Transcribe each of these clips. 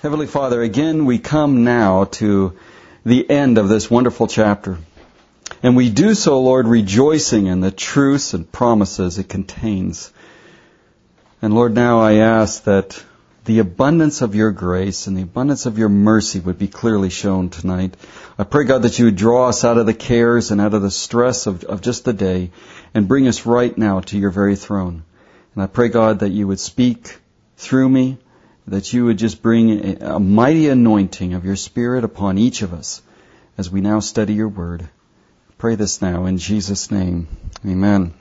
Heavenly Father, again we come now to the end of this wonderful chapter. And we do so, Lord, rejoicing in the truths and promises it contains. And Lord, now I ask that the abundance of your grace and the abundance of your mercy would be clearly shown tonight. I pray, God, that you would draw us out of the cares and out of the stress of just the day and bring us right now to your very throne. And I pray, God, that you would speak through me, that you would just bring a mighty anointing of your Spirit upon each of us as we now study your word. I pray this now in Jesus' name. Amen.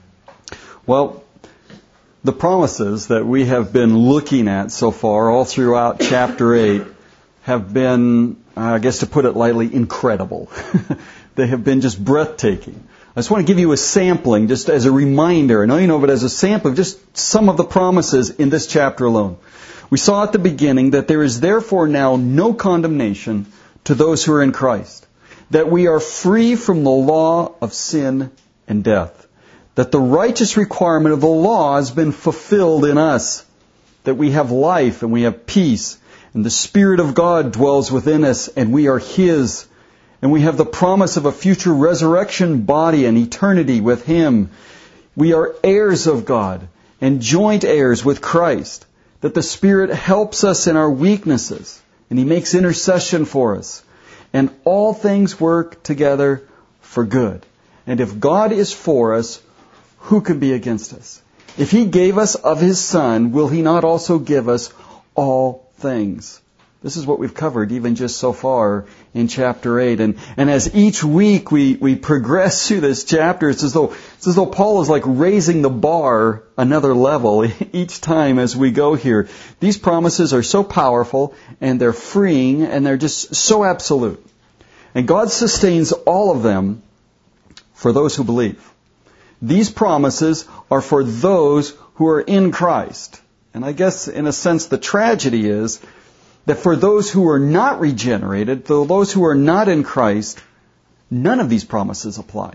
Well, the promises that we have been looking at so far, all throughout chapter 8, have been, I guess to put it lightly, incredible. They have been just breathtaking. I just want to give you a sampling, just as a reminder. I know you know, but as a sample of just some of the promises in this chapter alone. We saw at the beginning that there is therefore now no condemnation to those who are in Christ. That we are free from the law of sin and death. That the righteous requirement of the law has been fulfilled in us. That we have life and we have peace. And the Spirit of God dwells within us and we are His. And we have the promise of a future resurrection body and eternity with Him. We are heirs of God and joint heirs with Christ. That the Spirit helps us in our weaknesses, and He makes intercession for us. And all things work together for good. And if God is for us, who can be against us? If He gave us of His Son, will He not also give us all things? This is what we've covered even just so far in chapter 8. And as each week we progress through this chapter, it's as though Paul is like raising the bar another level each time as we go here. These promises are so powerful and they're freeing and they're just so absolute. And God sustains all of them for those who believe. These promises are for those who are in Christ. And I guess in a sense the tragedy is that for those who are not regenerated, those who are not in Christ, none of these promises apply.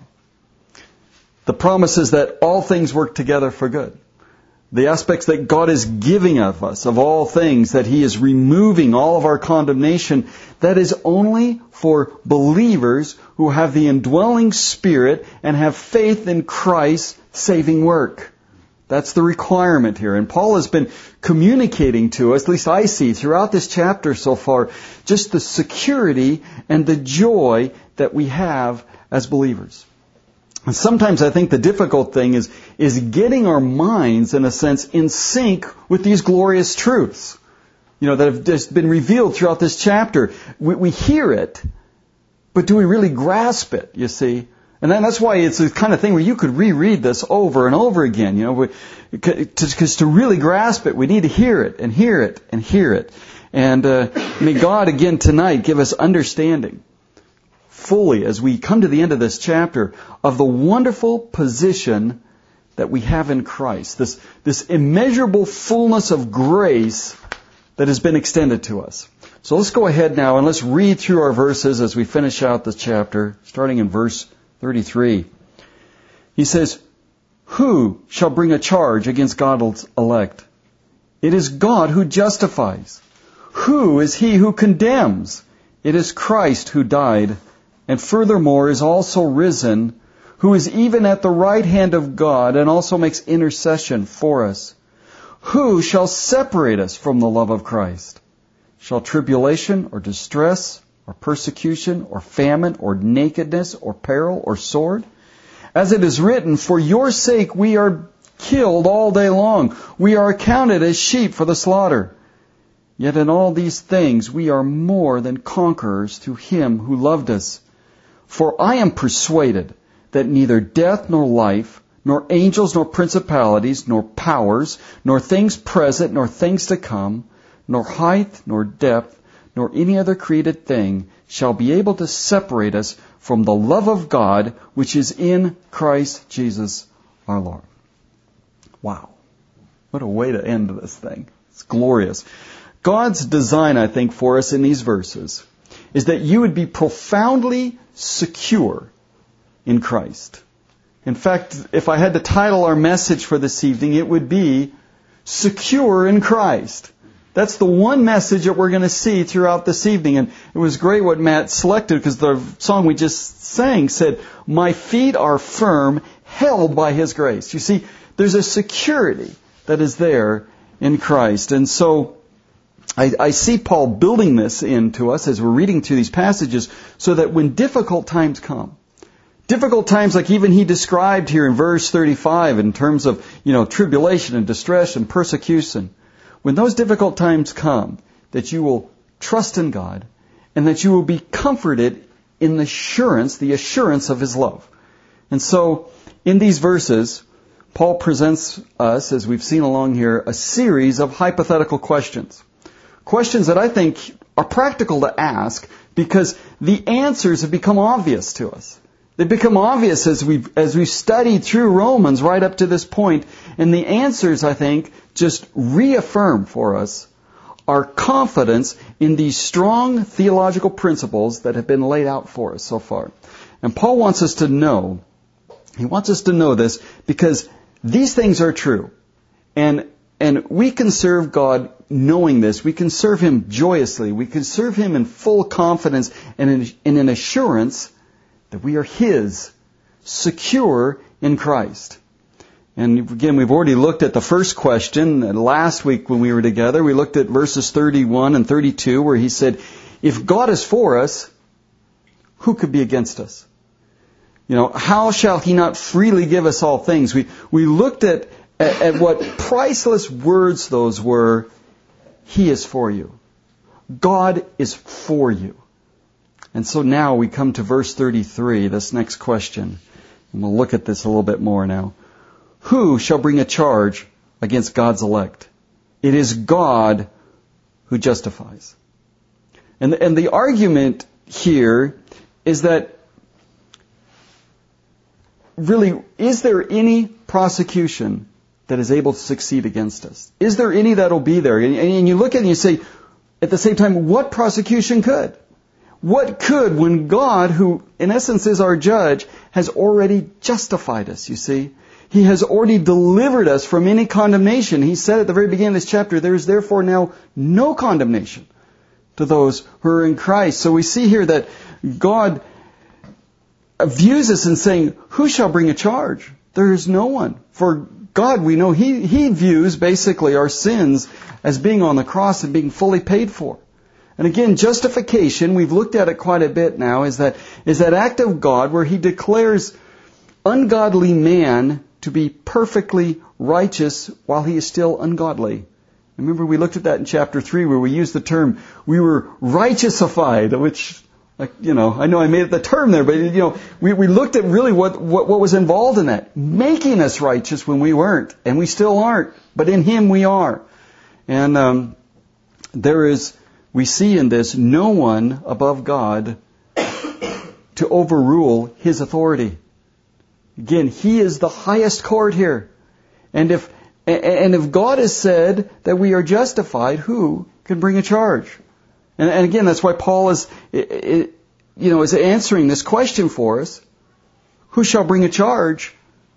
The promises that all things work together for good. The aspects that God is giving of us, of all things, that He is removing all of our condemnation, that is only for believers who have the indwelling Spirit and have faith in Christ's saving work. That's the requirement here. And Paul has been communicating to us, at least I see throughout this chapter so far, just the security and the joy that we have as believers. And sometimes I think the difficult thing is getting our minds, in a sense, in sync with these glorious truths, that have just been revealed throughout this chapter. We hear it, but do we really grasp it, you see? And that's why it's the kind of thing where you could reread this over and over again, because to really grasp it, we need to hear it and hear it and hear it. And may God again tonight give us understanding fully as we come to the end of this chapter of the wonderful position that we have in Christ. This immeasurable fullness of grace that has been extended to us. So let's go ahead now and let's read through our verses as we finish out this chapter, starting in verse 33. He says, "Who shall bring a charge against God's elect? It is God who justifies. Who is he who condemns? It is Christ who died, and furthermore is also risen, who is even at the right hand of God, and also makes intercession for us. Who shall separate us from the love of Christ? Shall tribulation or distress or persecution, or famine, or nakedness, or peril, or sword? As it is written, for your sake we are killed all day long. We are accounted as sheep for the slaughter. Yet in all these things we are more than conquerors through Him who loved us. For I am persuaded that neither death nor life, nor angels nor principalities, nor powers, nor things present, nor things to come, nor height, nor depth, nor any other created thing shall be able to separate us from the love of God which is in Christ Jesus our Lord." Wow. What a way to end this thing. It's glorious. God's design, I think, for us in these verses is that you would be profoundly secure in Christ. In fact, if I had to title our message for this evening, it would be Secure in Christ. That's the one message that we're going to see throughout this evening. And it was great what Matt selected, because the song we just sang said, "My feet are firm, held by His grace." You see, there's a security that is there in Christ. And so I see Paul building this into us as we're reading through these passages, so that when difficult times come, difficult times like even he described here in verse 35 in terms of, tribulation and distress and persecution, when those difficult times come, that you will trust in God and that you will be comforted in the assurance of His love. And so in these verses, Paul presents us, as we've seen along here, a series of hypothetical questions. Questions that I think are practical to ask because the answers have become obvious to us. They've become obvious as we've studied through Romans right up to this point. And the answers, I think, just reaffirm for us our confidence in these strong theological principles that have been laid out for us so far. And Paul wants us to know, he wants us to know this because these things are true. And we can serve God knowing this. We can serve Him joyously. We can serve Him in full confidence and in an assurance that we are His, secure in Christ. And again, we've already looked at the first question. Last week when we were together, we looked at verses 31 and 32 where he said, if God is for us, who could be against us? How shall He not freely give us all things? We looked at what priceless words those were. He is for you. God is for you. And so now we come to verse 33, this next question. And we'll look at this a little bit more now. Who shall bring a charge against God's elect? It is God who justifies. And the argument here is that really, is there any prosecution that is able to succeed against us? Is there any that will be there? And you look at it and you say, at the same time, what prosecution could? What could when God, who in essence is our judge, has already justified us, you see? He has already delivered us from any condemnation. He said at the very beginning of this chapter, there is therefore now no condemnation to those who are in Christ. So we see here that God views us in saying, who shall bring a charge? There is no one. For God, we know He views basically our sins as being on the cross and being fully paid for. And again, justification, we've looked at it quite a bit now, is that act of God where He declares ungodly man to be perfectly righteous while he is still ungodly. Remember, we looked at that in chapter 3 where we used the term, we were righteousified, which, I know I made the term there, but, we looked at really what was involved in that. Making us righteous when we weren't, and we still aren't, but in Him we are. And we see in this no one above God to overrule His authority. Again, He is the highest court here. And if God has said that we are justified, who can bring a charge? And again, that's why Paul is answering this question for us. Who shall bring a charge?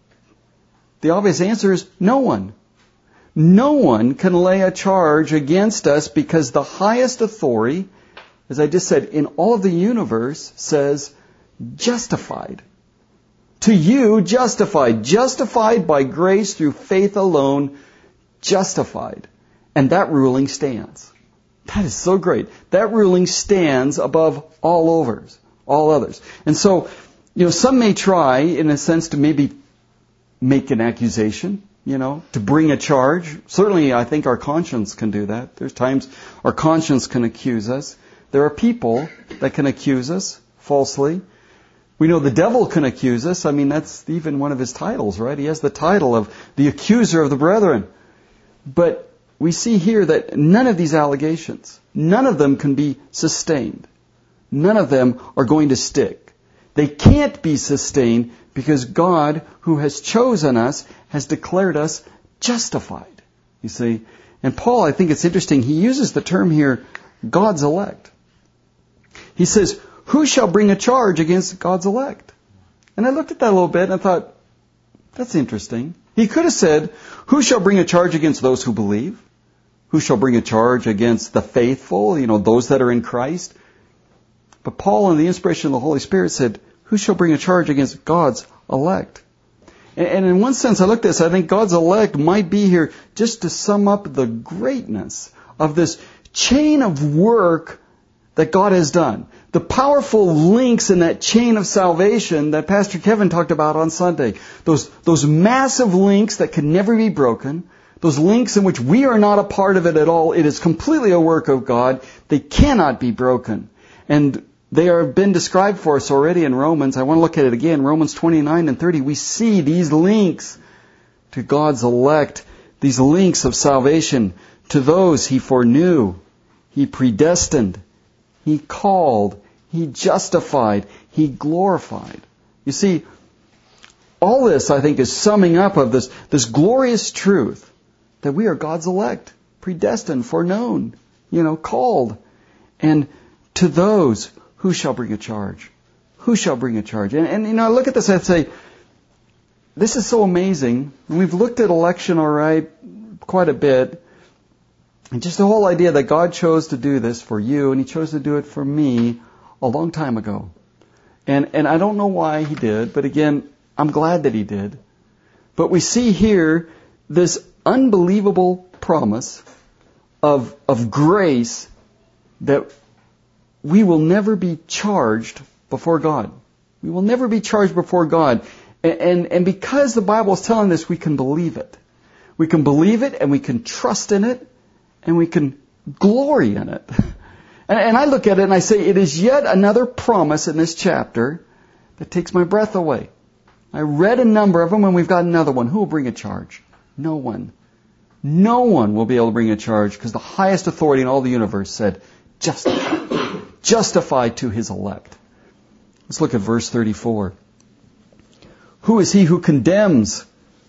The obvious answer is no one. No one can lay a charge against us because the highest authority, as I just said, in all of the universe says justified. To you, justified. Justified by grace through faith alone. Justified. And that ruling stands. That is so great. That ruling stands above all others. And so, some may try, in a sense, to maybe make an accusation, to bring a charge. Certainly, I think our conscience can do that. There's times our conscience can accuse us. There are people that can accuse us falsely. We know the devil can accuse us. I mean, that's even one of his titles, right? He has the title of the accuser of the brethren. But we see here that none of these allegations, none of them can be sustained. None of them are going to stick. They can't be sustained because God, who has chosen us, has declared us justified. You see? And Paul, I think it's interesting, he uses the term here, God's elect. He says, who shall bring a charge against God's elect? And I looked at that a little bit and I thought, that's interesting. He could have said, who shall bring a charge against those who believe? Who shall bring a charge against the faithful, those that are in Christ? But Paul, in the inspiration of the Holy Spirit, said, who shall bring a charge against God's elect? And in one sense, I look at this, I think God's elect might be here just to sum up the greatness of this chain of work that God has done. The powerful links in that chain of salvation that Pastor Kevin talked about on Sunday. Those massive links that can never be broken. Those links in which we are not a part of it at all. It is completely a work of God. They cannot be broken. And they have been described for us already in Romans. I want to look at it again. Romans 29 and 30. We see these links to God's elect. These links of salvation to those He foreknew. He predestined. He called. He justified. He glorified. You see, all this, I think, is summing up of this glorious truth that we are God's elect, predestined, foreknown, called. And to those, who shall bring a charge? Who shall bring a charge? And I look at this and I say, this is so amazing. And we've looked at election, all right, quite a bit. And just the whole idea that God chose to do this for you, and He chose to do it for me a long time ago. And I don't know why He did, but again, I'm glad that He did. But we see here this unbelievable promise of grace that we will never be charged before God. We will never be charged before God. And because the Bible is telling this, we can believe it. We can believe it, and we can trust in it, and we can glory in it. And I look at it and I say, it is yet another promise in this chapter that takes my breath away. I read a number of them, and we've got another one. Who will bring a charge? No one. No one will be able to bring a charge, because the highest authority in all the universe said, justified to His elect. Let's look at verse 34. Who is he who condemns?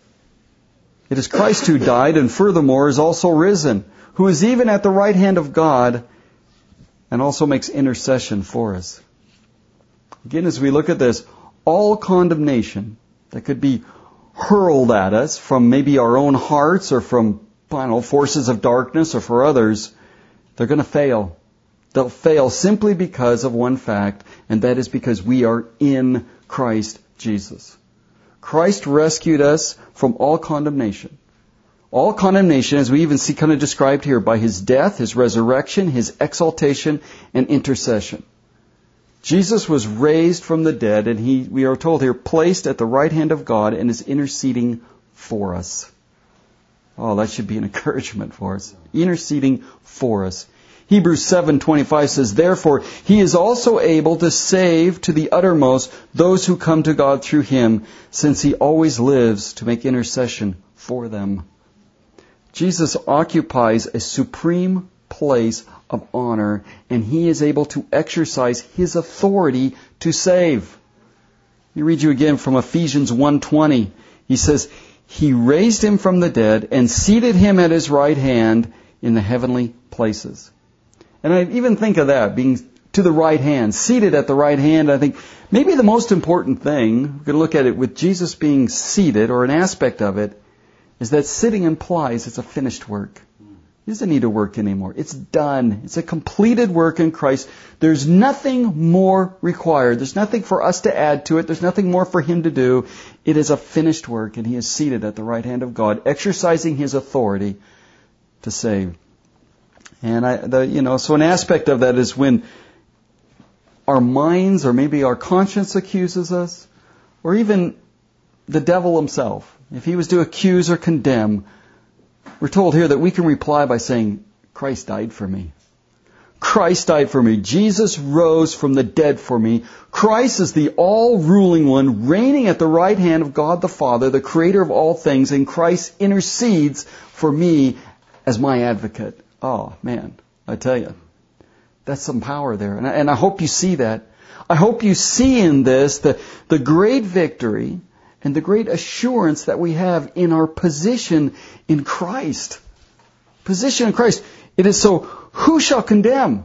It is Christ who died, and furthermore is also risen, who is even at the right hand of God, and also makes intercession for us. Again, as we look at this, all condemnation that could be hurled at us from maybe our own hearts or from forces of darkness or for others, they're going to fail. They'll fail simply because of one fact, and that is because we are in Christ Jesus. Christ rescued us from all condemnation. All condemnation, as we even see kind of described here, by His death, His resurrection, His exaltation, and intercession. Jesus was raised from the dead, and we are told here, placed at the right hand of God and is interceding for us. Oh, that should be an encouragement for us. Interceding for us. Hebrews 7:25 says, therefore, He is also able to save to the uttermost those who come to God through Him, since He always lives to make intercession for them. Jesus occupies a supreme place of honor, and He is able to exercise His authority to save. Let me read you again from Ephesians 1:20. He says, He raised Him from the dead and seated Him at His right hand in the heavenly places. And I even think of that, being to the right hand, seated at the right hand. I think maybe the most important thing, we're going to look at it with Jesus being seated, or an aspect of it, is that sitting implies it's a finished work. He doesn't need to work anymore. It's done. It's a completed work in Christ. There's nothing more required. There's nothing for us to add to it. There's nothing more for Him to do. It is a finished work, and He is seated at the right hand of God, exercising His authority to save. And so an aspect of that is when our minds or maybe our conscience accuses us, or even the devil himself, if he was to accuse or condemn, we're told here that we can reply by saying, Christ died for me. Christ died for me. Jesus rose from the dead for me. Christ is the all-ruling one, reigning at the right hand of God the Father, the Creator of all things, and Christ intercedes for me as my advocate. Oh, man, I tell you, that's some power there. And I hope you see that. I hope you see in this the great victory and the great assurance that we have in our position in Christ. Position in Christ. It is so, who shall condemn?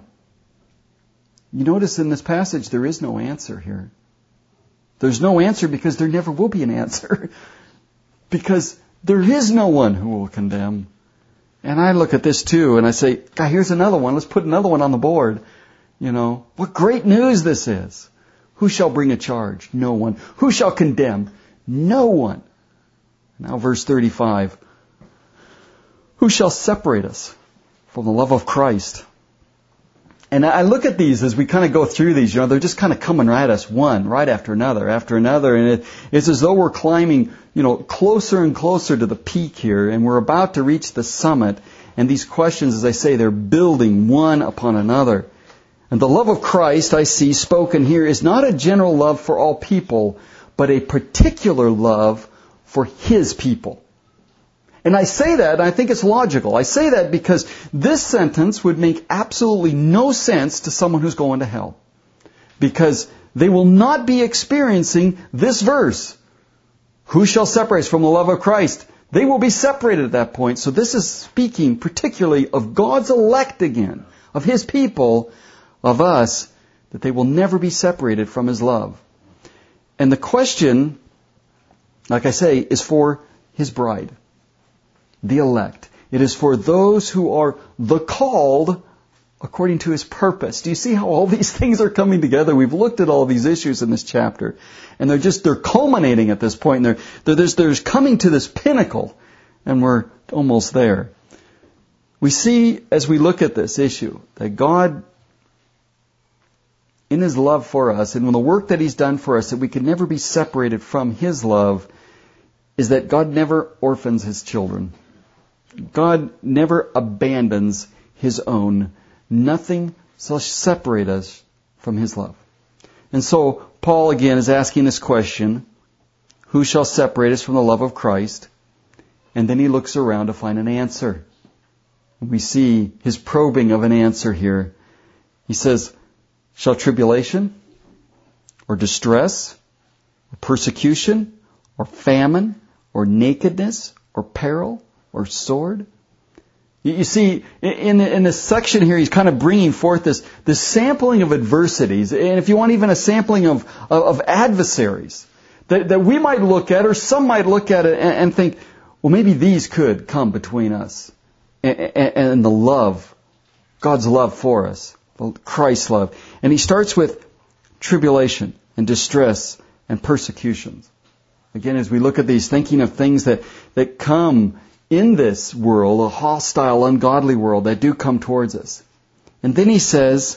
You notice in this passage there is no answer here. There's no answer because there never will be an answer. Because there is no one who will condemn. And I look at this too, and I say, God, here's another one. Let's put another one on the board. What great news this is. Who shall bring a charge? No one. Who shall condemn? No one. Now verse 35. Who shall separate us from the love of Christ? And I look at these as we kind of go through these, they're just kind of coming right at us, one right after another. And it's as though we're climbing, closer and closer to the peak here, and we're about to reach the summit. And these questions, as I say, they're building one upon another. And the love of Christ, I see spoken here, is not a general love for all people, but a particular love for His people. And I say that, and I think it's logical. I say that because this sentence would make absolutely no sense to someone who's going to hell. Because they will not be experiencing this verse. Who shall separate us from the love of Christ? They will be separated at that point. So this is speaking particularly of God's elect again, of His people, of us, that they will never be separated from His love. And the question, like I say, is for His bride. The elect. It is for those who are the called according to His purpose. Do you see how all these things are coming together? We've looked at all these issues in this chapter, and they're culminating at this point. And they're coming to this pinnacle, and we're almost there. We see as we look at this issue that God, in His love for us, and in the work that He's done for us, that we can never be separated from His love, is that God never orphans His children. God never abandons His own. Nothing shall separate us from His love. And so Paul again is asking this question, who shall separate us from the love of Christ? And then he looks around to find an answer. We see his probing of an answer here. He says, shall tribulation, or distress, or persecution, or famine, or nakedness, or peril, or sword? You see, in this section here, he's kind of bringing forth this sampling of adversities, and if you want, even a sampling of adversaries that we might look at, or some might look at it and think, well, maybe these could come between us and the love, God's love for us, Christ's love. And he starts with tribulation and distress and persecutions. Again, as we look at these, thinking of things that come in this world, a hostile, ungodly world, that do come towards us. And then he says,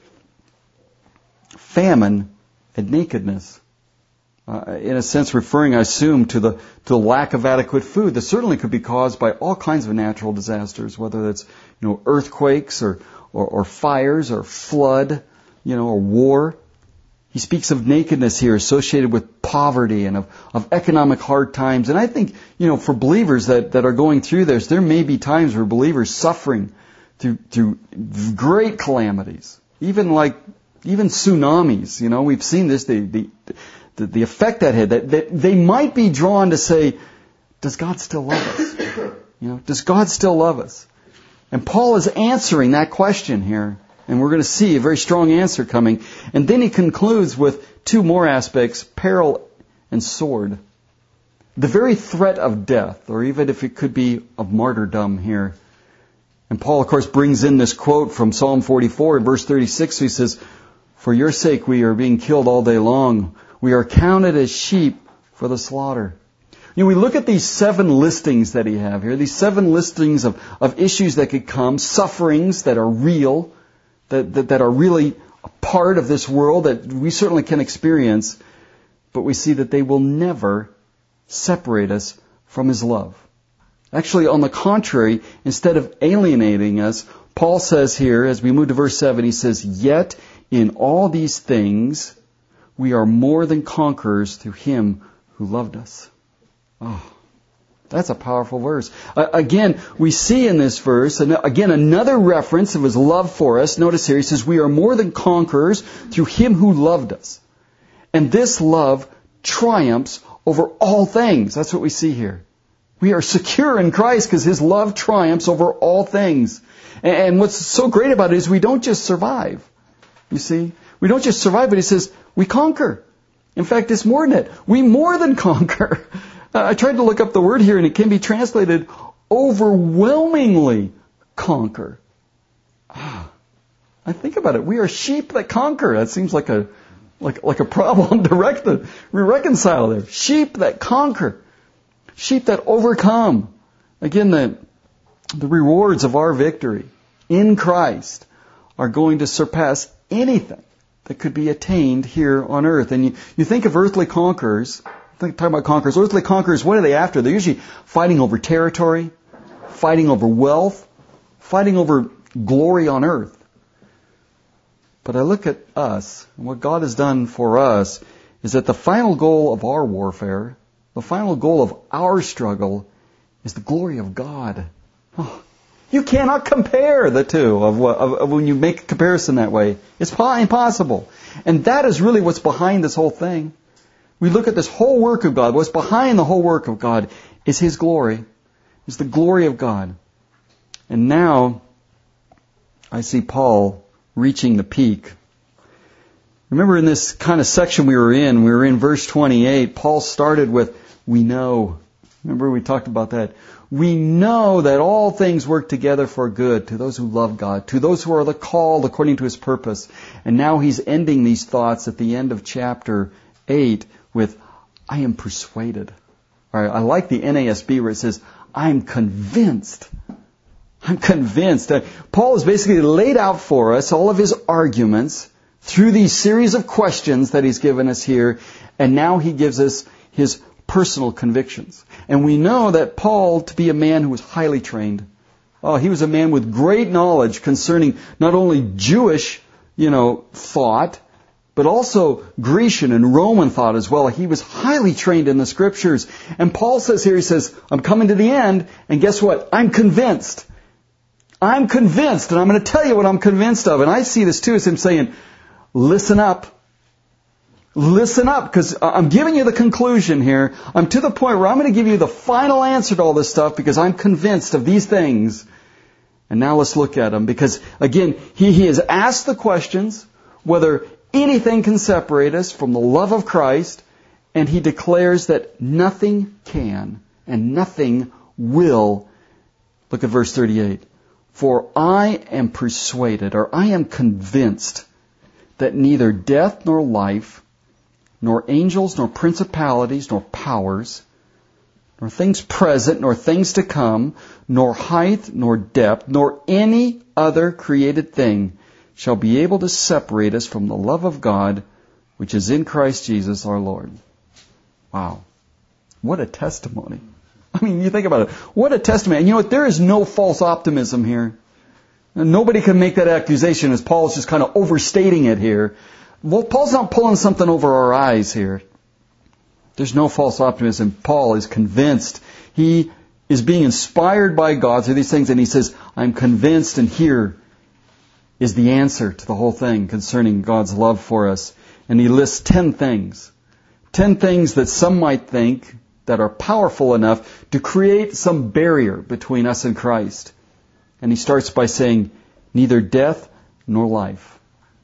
famine and nakedness. In a sense referring, I assume, to the lack of adequate food that certainly could be caused by all kinds of natural disasters, whether it's earthquakes or fires or flood, or war. He speaks of nakedness here associated with poverty and of economic hard times. And I think, for believers that are going through this, there may be times where believers suffering through great calamities, even tsunamis. We've seen this, the effect that had, that they might be drawn to say, does God still love us? Does God still love us? And Paul is answering that question here. And we're going to see a very strong answer coming. And then he concludes with two more aspects, peril and sword. The very threat of death, or even if it could be of martyrdom here. And Paul, of course, brings in this quote from Psalm 44 in verse 36. He says, for your sake we are being killed all day long. We are counted as sheep for the slaughter. We look at these 7 listings that he have here, these 7 listings of issues that could come, sufferings that are real, that are really a part of this world that we certainly can experience, but we see that they will never separate us from His love. Actually, on the contrary, instead of alienating us, Paul says here, as we move to verse 7, he says, yet in all these things we are more than conquerors through Him who loved us. Oh, that's a powerful verse. Again, we see in this verse, again, another reference of His love for us. Notice here, he says, we are more than conquerors through Him who loved us. And this love triumphs over all things. That's what we see here. We are secure in Christ because His love triumphs over all things. And what's so great about it is we don't just survive. You see? We don't just survive, but he says, we conquer. In fact, it's more than that. We more than conquer. I tried to look up the word here, and it can be translated overwhelmingly conquer. I think about it. We are sheep that conquer. That seems like a problem to reconcile there. Sheep that conquer. Sheep that overcome. Again, the rewards of our victory in Christ are going to surpass anything that could be attained here on earth. And you think of earthly conquerors, talking about conquerors, earthly conquerors, what are they after? They're usually fighting over territory, fighting over wealth, fighting over glory on earth. But I look at us, and what God has done for us is that the final goal of our warfare, the final goal of our struggle, is the glory of God. Oh, you cannot compare the two of when you make a comparison that way. It's impossible. And that is really what's behind this whole thing. We look at this whole work of God. What's behind the whole work of God is His glory. It's the glory of God. And now I see Paul reaching the peak. Remember in this kind of section we were in verse 28, Paul started with, we know. Remember we talked about that. We know that all things work together for good to those who love God, to those who are the called according to His purpose. And now he's ending these thoughts at the end of chapter 8 with, I am persuaded. All right, I like the NASB where it says, I'm convinced. I'm convinced that Paul has basically laid out for us all of his arguments through these series of questions that he's given us here, and now he gives us his personal convictions. And we know that Paul, to be a man who was highly trained, he was a man with great knowledge concerning not only Jewish, thought, but also Grecian and Roman thought as well. He was highly trained in the Scriptures. And Paul says here, he says, I'm coming to the end, and guess what? I'm convinced. I'm convinced, and I'm going to tell you what I'm convinced of. And I see this too as him saying, listen up. Listen up, because I'm giving you the conclusion here. I'm to the point where I'm going to give you the final answer to all this stuff because I'm convinced of these things. And now let's look at them, because again, he has asked the questions whether anything can separate us from the love of Christ, and he declares that nothing can and nothing will. Look at verse 38. For I am persuaded, or I am convinced, that neither death nor life, nor angels, nor principalities, nor powers, nor things present, nor things to come, nor height, nor depth, nor any other created thing shall be able to separate us from the love of God, which is in Christ Jesus our Lord. Wow. What a testimony. I mean, you think about it. What a testimony. And you know what? There is no false optimism here. Nobody can make that accusation as Paul's just kind of overstating it here. Well, Paul's not pulling something over our eyes here. There's no false optimism. Paul is convinced. He is being inspired by God through these things, and he says, I'm convinced, and here is the answer to the whole thing concerning God's love for us. And he lists 10 things. 10 things that some might think that are powerful enough to create some barrier between us and Christ. And he starts by saying, neither death nor life.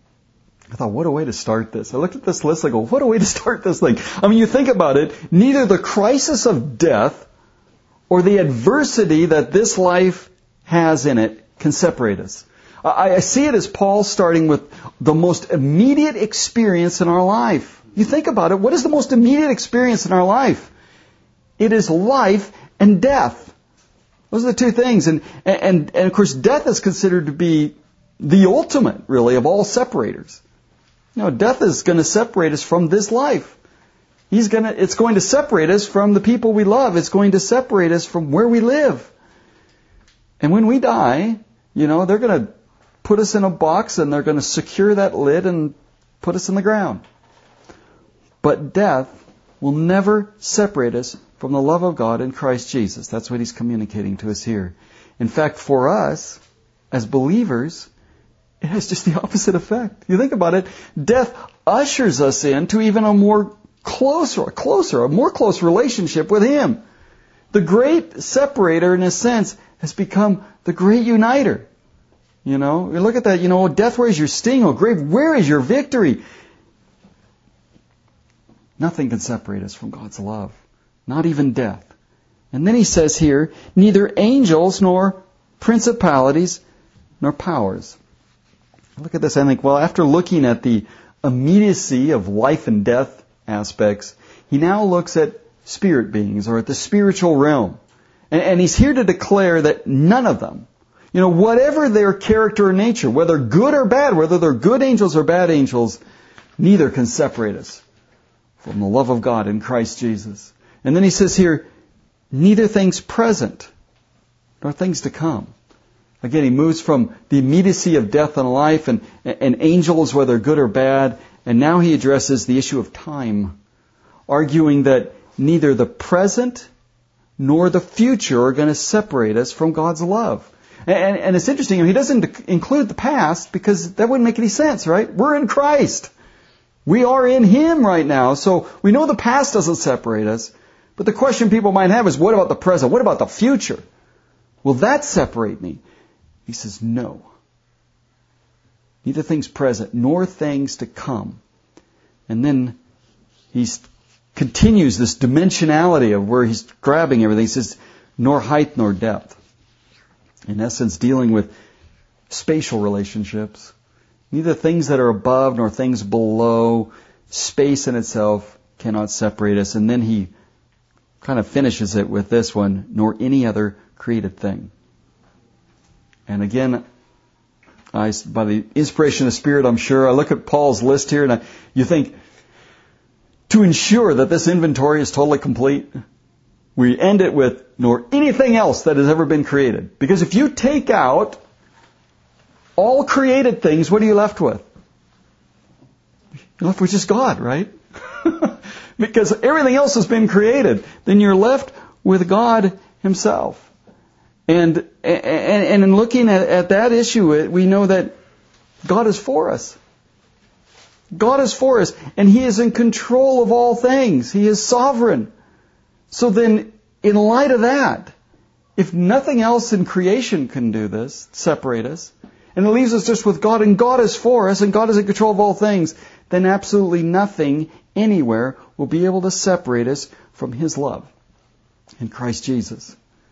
I thought, what a way to start this. I looked at this list, I go, what a way to start this thing. I mean, you think about it, neither the crisis of death or the adversity that this life has in it can separate us. I see it as Paul starting with the most immediate experience in our life. You think about it, what is the most immediate experience in our life? It is life and death. Those are the two things. And of course, death is considered to be the ultimate, really, of all separators. Death is going to separate us from this life. It's going to separate us from the people we love. It's going to separate us from where we live. And when we die, they're going to put us in a box and they're going to secure that lid and put us in the ground. But death will never separate us from the love of God in Christ Jesus. That's what he's communicating to us here. In fact, for us, as believers, it has just the opposite effect. You think about it, death ushers us into even a more close relationship with Him. The great separator, in a sense, has become the great uniter. You look at that, death, where is your sting? Oh, grave, where is your victory? Nothing can separate us from God's love. Not even death. And then he says here, neither angels nor principalities nor powers. Look at this, I think, well, after looking at the immediacy of life and death aspects, he now looks at spirit beings, or at the spiritual realm. And he's here to declare that none of them, whatever their character or nature, whether good or bad, whether they're good angels or bad angels, neither can separate us from the love of God in Christ Jesus. And then he says here, neither things present nor things to come. Again, he moves from the immediacy of death and life and angels, whether good or bad, and now he addresses the issue of time, arguing that neither the present nor the future are going to separate us from God's love. And it's interesting, he doesn't include the past because that wouldn't make any sense, right? We're in Christ. We are in Him right now, so we know the past doesn't separate us. But the question people might have is, what about the present? What about the future? Will that separate me? He says, no. Neither things present nor things to come. And then he continues this dimensionality of where he's grabbing everything. He says, nor height nor depth. In essence, dealing with spatial relationships. Neither things that are above nor things below. Space in itself cannot separate us. And then he kind of finishes it with this one, nor any other created thing. And again, by the inspiration of the Spirit, I'm sure, I look at Paul's list here and you think, to ensure that this inventory is totally complete, we end it with, nor anything else that has ever been created. Because if you take out all created things, what are you left with? You're left with just God, right? Because everything else has been created. Then you're left with God Himself. And in looking at that issue, we know that God is for us. God is for us, and He is in control of all things. He is sovereign. So then, in light of that, if nothing else in creation can do this, separate us, and it leaves us just with God, and God is for us, and God is in control of all things, then absolutely nothing anywhere will be able to separate us from His love in Christ Jesus.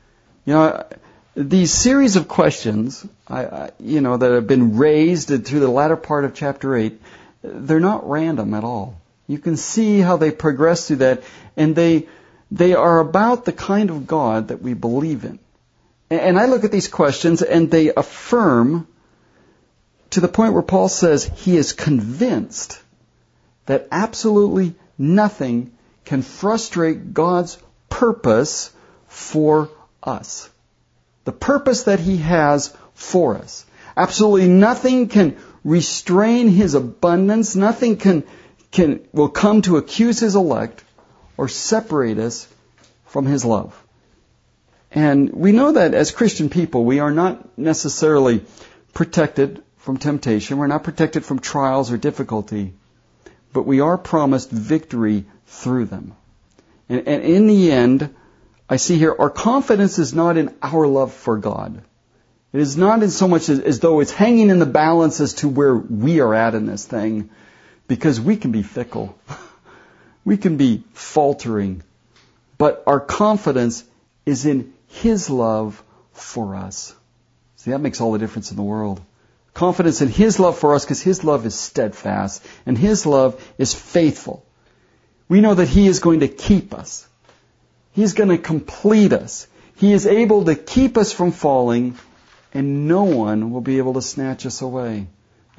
These series of questions, that have been raised through the latter part of chapter 8, they're not random at all. You can see how they progress through that, and they are about the kind of God that we believe in. And I look at these questions, and they affirm to the point where Paul says he is convinced that absolutely nothing can frustrate God's purpose for us. The purpose that He has for us. Absolutely nothing can restrain His abundance. Nothing will come to accuse His elect or separate us from His love. And we know that as Christian people, we are not necessarily protected from temptation. We're not protected from trials or difficulty. But we are promised victory through them. And in the end, I see here, our confidence is not in our love for God. It is not in so much as though it's hanging in the balance as to where we are at in this thing, because we can be fickle. We can be faltering. But our confidence is in His love for us. See, that makes all the difference in the world. Confidence in His love for us, because His love is steadfast and His love is faithful. We know that He is going to keep us. He's going to complete us. He is able to keep us from falling, and no one will be able to snatch us away.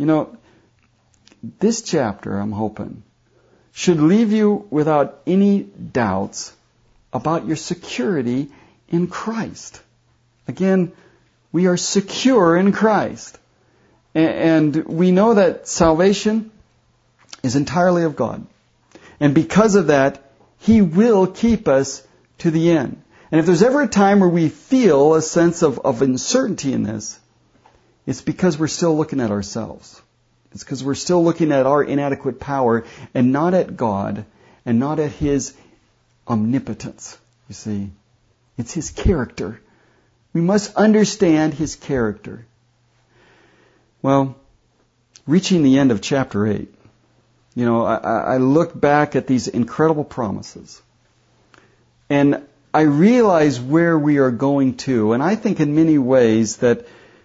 This chapter, I'm hoping, should leave you without any doubts about your security in Christ. Again, we are secure in Christ. And we know that salvation is entirely of God. And because of that, He will keep us to the end. And if there's ever a time where we feel a sense of uncertainty in this, it's because we're still looking at ourselves. It's because we're still looking at our inadequate power and not at God and not at His omnipotence. You see, it's His character. We must understand His character. Well, reaching the end of chapter 8, I look back at these incredible promises. And I realize where we are going to, and I think in many ways that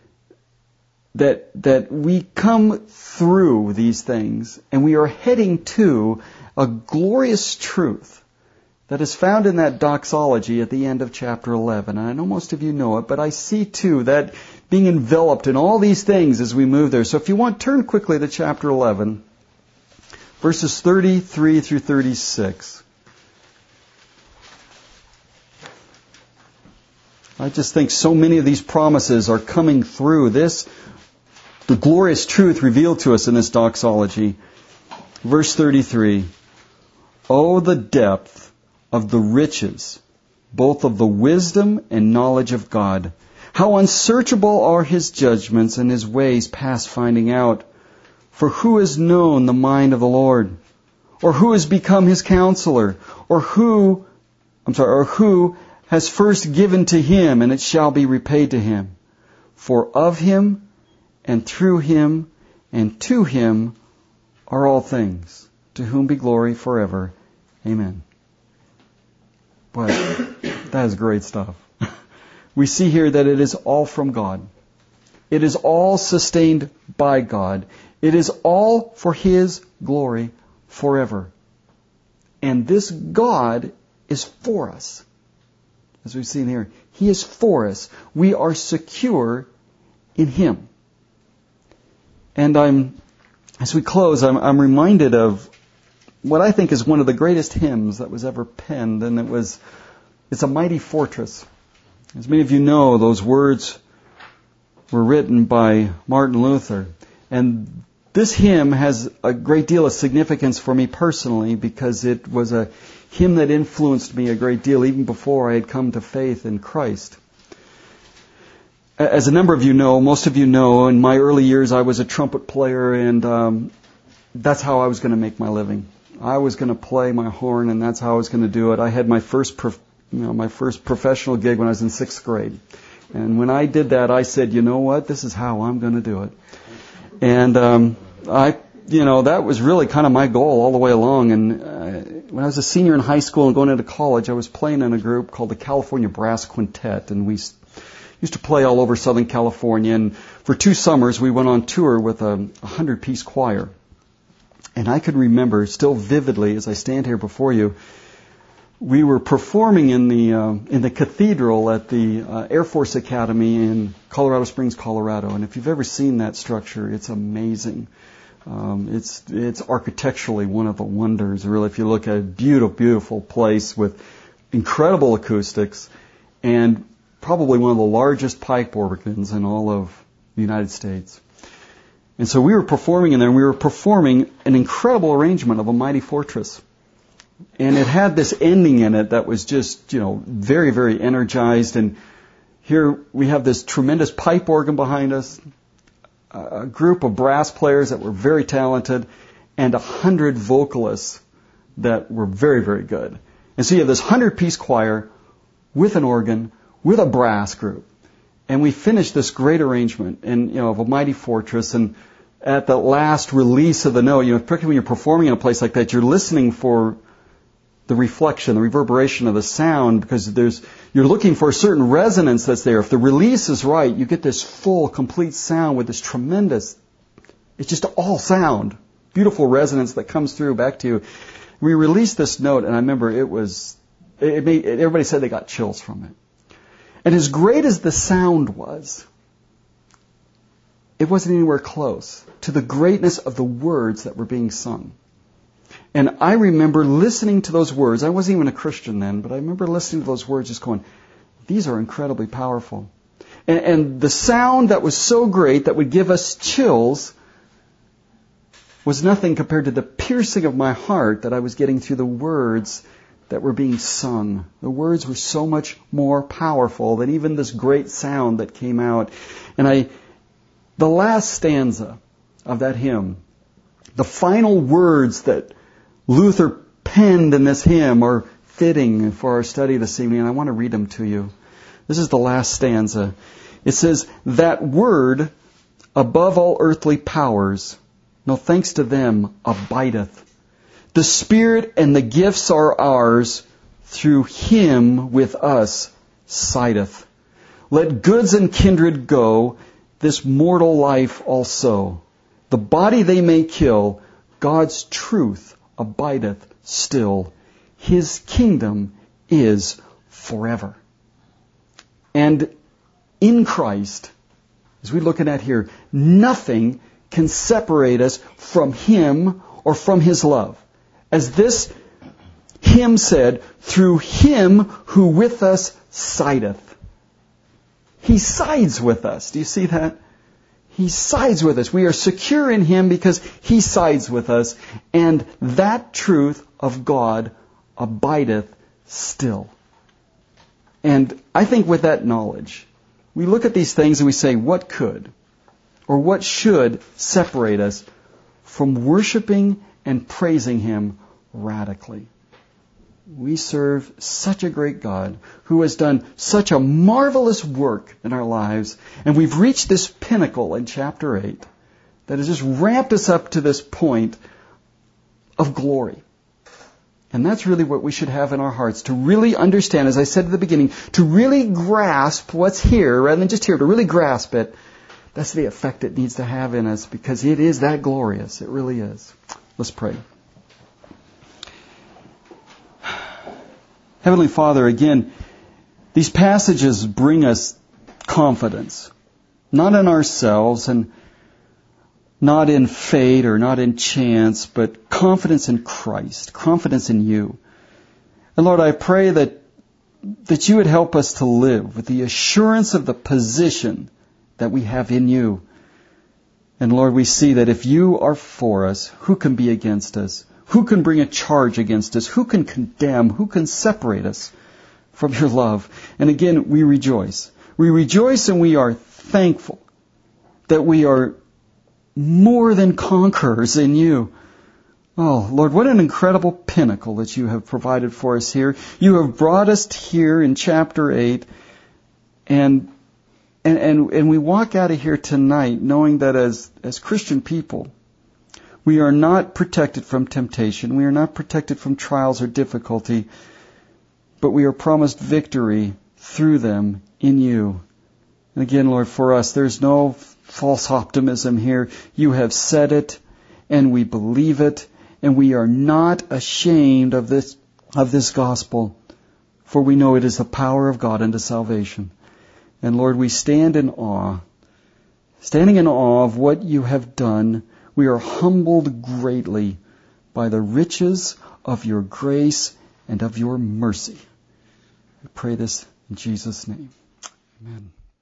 we come through these things and we are heading to a glorious truth that is found in that doxology at the end of chapter 11. And I know most of you know it, but I see too that being enveloped in all these things as we move there. So if you want, turn quickly to chapter 11, verses 33 through 36. I just think so many of these promises are coming through this, the glorious truth revealed to us in this doxology. Verse 33, "Oh, the depth of the riches, both of the wisdom and knowledge of God. How unsearchable are His judgments and His ways past finding out. For who has known the mind of the Lord? Or who has become His counselor? Or who has first given to Him, and it shall be repaid to Him? For of Him, and through Him, and to Him are all things, to whom be glory forever. Amen." But that is great stuff. We see here that it is all from God. It is all sustained by God. It is all for His glory forever. And this God is for us. As we've seen here, He is for us. We are secure in Him. And as we close, I'm reminded of what I think is one of the greatest hymns that was ever penned, and it's a mighty fortress. As many of you know, those words were written by Martin Luther. And this hymn has a great deal of significance for me personally because it was a hymn that influenced me a great deal even before I had come to faith in Christ. As a number of you know, most of you know, in my early years I was a trumpet player, and that's how I was going to make my living. I was going to play my horn, and that's how I was going to do it. I had my first professional gig when I was in 6th grade. And when I did that, I said, you know what, this is how I'm going to do it. And that was really kind of my goal all the way along. And when I was a senior in high school and going into college, I was playing in a group called the California Brass Quintet, and we used to play all over Southern California. And for 2 summers, we went on tour with a 100-piece choir. And I could remember still vividly, as I stand here before you, we were performing in the cathedral at the Air Force Academy in Colorado Springs, Colorado. And if you've ever seen that structure, it's amazing. It's architecturally one of the wonders, really. If you look at a beautiful, beautiful place with incredible acoustics and probably one of the largest pipe organs in all of the United States. And so we were performing in there, and we were performing an incredible arrangement of A Mighty Fortress. And it had this ending in it that was just, very, very energized. And here we have this tremendous pipe organ behind us, a group of brass players that were very talented, and 100 vocalists that were very, very good. And so you have this 100-piece choir with an organ, with a brass group. And we finished this great arrangement of A Mighty Fortress. And at the last release of the note, particularly when you're performing in a place like that, you're listening for the reflection, the reverberation of the sound, because you're looking for a certain resonance that's there. If the release is right, you get this full, complete sound with this tremendous, it's just all sound, beautiful resonance that comes through back to you. We released this note, and I remember everybody said they got chills from it. And as great as the sound was, it wasn't anywhere close to the greatness of the words that were being sung. And I remember listening to those words. I wasn't even a Christian then, but I remember listening to those words just going, these are incredibly powerful. And the sound that was so great that would give us chills was nothing compared to the piercing of my heart that I was getting through the words that were being sung. The words were so much more powerful than even this great sound that came out. And the last stanza of that hymn, the final words that Luther penned in this hymn are fitting for our study this evening, and I want to read them to you. This is the last stanza. It says, "That word above all earthly powers, no thanks to them, abideth. The Spirit and the gifts are ours through him with us sideth. Let goods and kindred go, this mortal life also. The body they may kill, God's truth abideth still. His kingdom is forever. And in Christ, as we're looking at here, nothing can separate us from him or from his love. As this hymn said, through him who with us sideth. He sides with us. Do you see that? He sides with us. We are secure in him because he sides with us. And that truth of God abideth still. And I think with that knowledge, we look at these things and we say, what could or what should separate us from worshiping and praising him radically? We serve such a great God who has done such a marvelous work in our lives, and we've reached this pinnacle in chapter 8 that has just ramped us up to this point of glory. And that's really what we should have in our hearts, to really understand, as I said at the beginning, to really grasp what's here, rather than just here, to really grasp it. That's the effect it needs to have in us, because it is that glorious. It really is. Let's pray. Heavenly Father, again, these passages bring us confidence. Not in ourselves and not in fate or not in chance, but confidence in Christ, confidence in you. And Lord, I pray that you would help us to live with the assurance of the position that we have in you. And Lord, we see that if you are for us, who can be against us? Who can bring a charge against us? Who can condemn? Who can separate us from your love? And again, we rejoice. We rejoice and we are thankful that we are more than conquerors in you. Oh, Lord, what an incredible pinnacle that you have provided for us here. You have brought us here in chapter 8, and we walk out of here tonight knowing that as Christian people, we are not protected from temptation. We are not protected from trials or difficulty, but we are promised victory through them in you. And again, Lord, for us, there's no false optimism here. You have said it, and we believe it, and we are not ashamed of this gospel, for we know it is the power of God unto salvation. And Lord, we stand in awe, standing in awe of what you have done. We are humbled greatly by the riches of your grace and of your mercy. We pray this in Jesus' name. Amen.